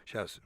Сейчас.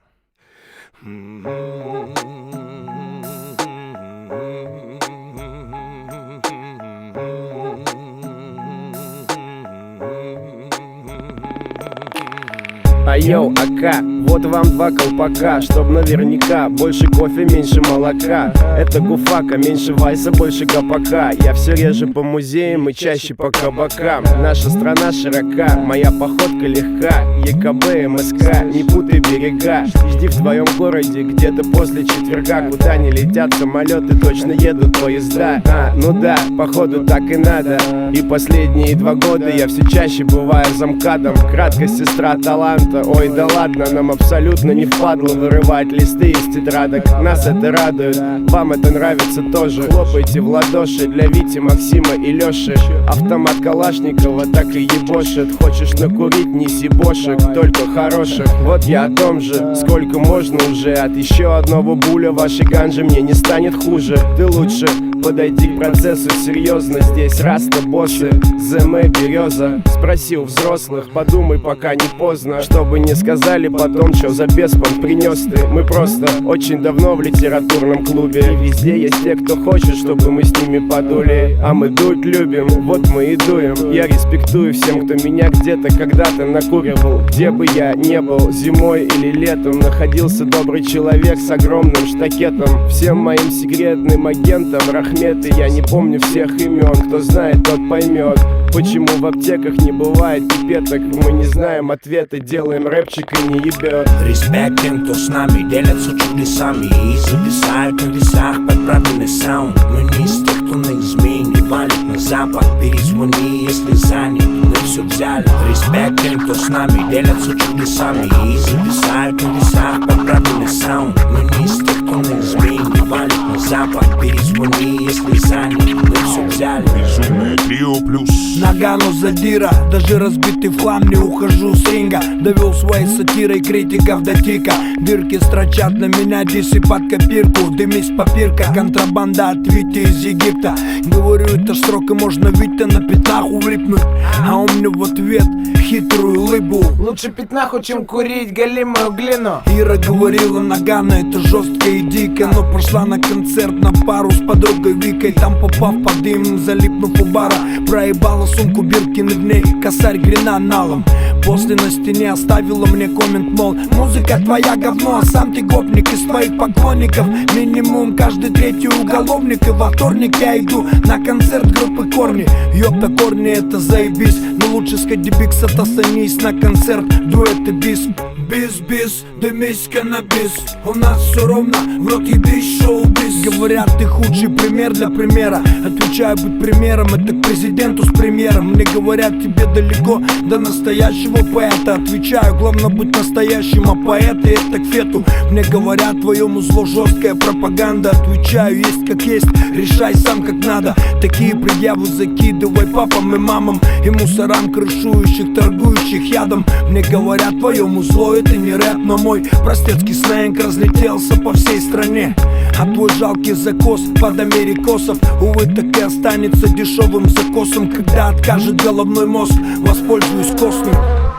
Айоу, АК, вот вам 2 колпака, чтоб наверняка больше кофе, меньше молока. Это гуфака, меньше вайса, больше гопака. Я все реже по музеям и чаще по кабакам. Наша страна широка, моя походка легка. ЕКБ, МСК, не путай берега. Жди в твоем городе где-то после четверга. Куда не летят самолеты, точно едут поезда. Ну да, походу так и надо. И последние 2 года я все чаще бываю замкадом. Краткость сестра таланта. Ой, да ладно, нам абсолютно не впадло вырывать листы из тетрадок. Нас это радует, вам это нравится тоже. Хлопайте в ладоши для Вити, Максима и Лёши. Автомат Калашникова так и ебошит. Хочешь накурить, неси бошек, только хороших. Вот я о том же, сколько можно уже. От еще одного буля вашей ганжи мне не станет хуже. Ты лучше подойди к процессу серьезно. Здесь раста боссы, ЗМ береза. Спроси у взрослых, подумай, пока не поздно. Чтобы не сказали потом, что за беспом принес ты. Мы просто очень давно в литературном клубе. И везде есть те, кто хочет, чтобы мы с ними подули. А мы дуть любим, вот мы и дуем. Я респектую всем, кто меня где-то когда-то накуривал. Где бы я не был, зимой или летом, находился добрый человек с огромным штакетом. Всем моим секретным агентам рахметы. Я не помню всех имен, кто знает, тот поймет. Почему в аптеках не бывает пипеток? Мы не знаем ответа, делаем рэпчик и не ебет. Респект тем, кто с нами делятся чудесами и зависают на весах под правильный саунд. Мы не из тех, кто на измене валит на запад. Перезвони, если занят, мы все взяли. Респект тем, кто с нами делятся чудесами и зависают на весах под правильный саунд. Мы не из тех, кто на измене валит на запад. Перезвони, если занят, мы все взяли. Безумное трио плюс Нагано задира, даже разбитый в хлам не ухожу с ринга. Довел своей сатирой критиков до тика. Дырки строчат на меня, дисы под копирку. Дымись попирка, контрабанда от Вити из Египта. Говорю, это срок и можно Витя на пятнах улипнуть. А он мне в ответ хитрую улыбу. Лучше пятнаху, чем курить галимую глину. Ира говорила, Нагано это жестко и дико. Но пошла на концерт на пару с подругой Викой. Там попав под дым, залипнув у бара, проебала сумку Биркины, в ней косарь гренаналом. После на стене оставила мне коммент, мол, музыка твоя говно, а сам ты гопник из твоих поклонников. Минимум каждый третий уголовник. И во вторник я иду на концерт группы Корни. Ёпта, Корни это заебись, но лучше сходи бикс, отостанись на концерт дуэты бис. Бис-бис, дымись каннабис. У нас все ровно, в рот ебись, шоу-биз. Говорят, ты худший пример для примера. Отвечаю, быть примером, это к президенту с премьером. Мне говорят, тебе далеко до настоящего поэта. Отвечаю, главное быть настоящим, а поэты это к фету. Мне говорят, твоему зло жесткая пропаганда. Отвечаю, есть как есть, решай сам как надо. Такие предъявы закидывай папам и мамам и мусорам, крышующих, торгующих ядом. Мне говорят, твоему зло это не рэп, но мой простецкий сленг разлетелся по всей стране. А твой жалкий закос под америкосов, увы, так и останется дешевым закосом. Когда откажет головной мозг, воспользуюсь костным.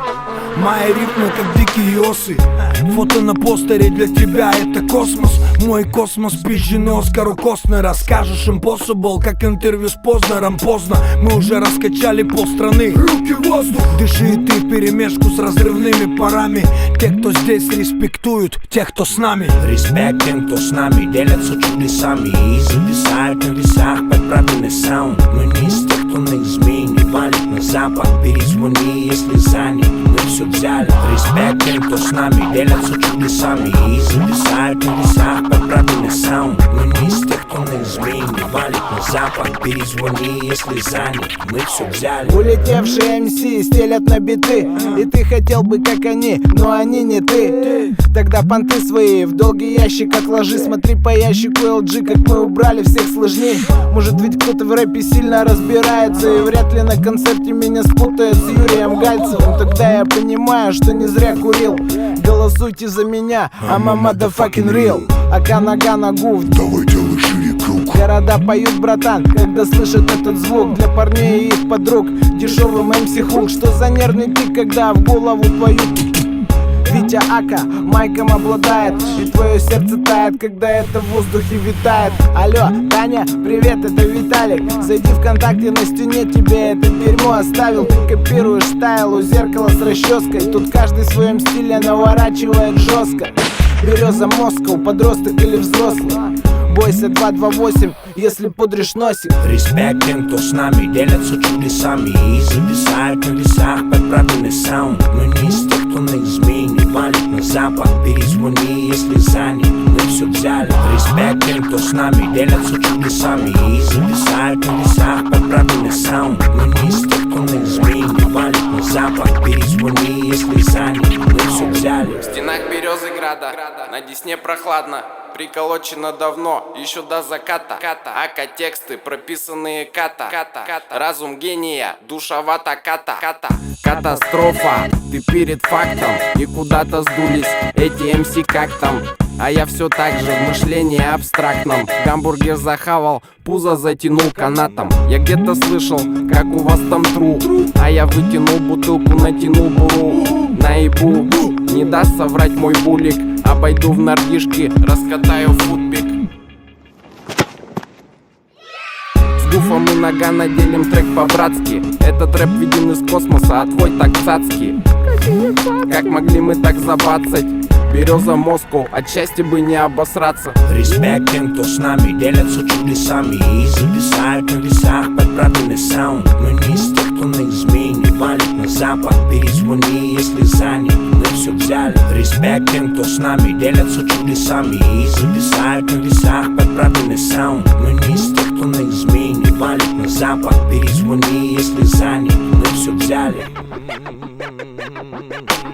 Мои рифмы как дикие осы. Фото на постере для тебя это космос. Мой космос пизженый Оскару Костнера. Скажешь impossible, как интервью с Познером. Поздно, мы уже раскачали полстраны. Руки в воздух. Дыши и ты вперемешку с разрывными парами. Те, кто здесь респектуют, тех, кто с нами. Респект тем, кто с нами делятся чудесами и зависают на весах под правильный саунд. Мы не из тех, кто на измене валит на запад. Перезвони, если занят, мы все взяли. Респект тем, кто с нами делятся чудесами и зависают на весах под правильный саунд. Мы не из тех, кто на измене валит на запад. Перезвони, если занят, мы все взяли. Улетевшие МС стелят на биты, и ты хотел бы как они, но они не ты. Тогда понты свои в долгий ящик отложи. Смотри по ящику LG, как мы убрали всех сложней. Может ведь кто-то в рэпе сильно разбирается, и вряд ли на концерте меня спутает с Юрием Гальцевым. Тогда я понимаю, что не зря курил. Голосуйте за меня, I'm a motherfucking real. Ака нога на гуф, Давай делай шире круг. города поют, братан, когда слышат этот звук. Для парней и их подруг дешевым MC хук. Что за нервный тик, когда в голову твою Ведь Хотя Ака майком обладает, и твое сердце тает, когда это в воздухе витает. Алло, Таня, привет, это Виталик. Зайди ВКонтакте, на стене тебе это дерьмо оставил. Ты копируешь стайл у зеркала с расческой. Тут каждый в своем стиле наворачивает жестко. Береза Москва, подросток или взрослый. Бойся 228, если пудришь носик. Респект тем, кто с нами делятся чудесами и зависают на весах под правильный саунд. Мы не из тех, кто на измене валит на запад. Перезвони, если занят, мы все взяли. Респект тем, кто с нами делятся чудесами и зависают на весах под правильный саунд. Мы не из тех, кто на измене валит на запад. Перезвони, если занят, мы все взяли. В стенах Березыграда, на Десне прохладно. Приколочено давно, еще до заката. Ака тексты, прописанные ката. Разум гения, душевата ката. Катастрофа, ты перед фактом. И куда-то сдулись эти МС как там. А я все так же в мышлении абстрактном. Гамбургер захавал, пузо затянул канатом. Я где-то слышал, как у вас там тру. А я вытянул бутылку, натянул буру. Наебу, не даст соврать мой булик. Обойду в нордишки, раскатаю футбик. С Гуфом и Нагано делим трек по-братски. Этот рэп виден из космоса, а твой так цацкий. Как могли мы так забацать? Береза Москва, от счастья бы не обосраться. Респект тем, кто с нами делятся чудесами и зависают на весах под правильный саунд. Мы не из тех, кто на измене валит на запад. Перезвони, если занят, мы все взяли. Респект тем, кто с нами делятся чудесами и зависают на весах под правильный саунд. Мы не из тех, кто на измене валит на запад. Перезвони, если занят, мы все взяли.